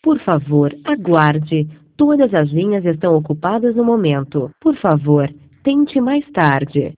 Por favor, aguarde. Todas as linhas estão ocupadas no momento. Por favor, tente mais tarde.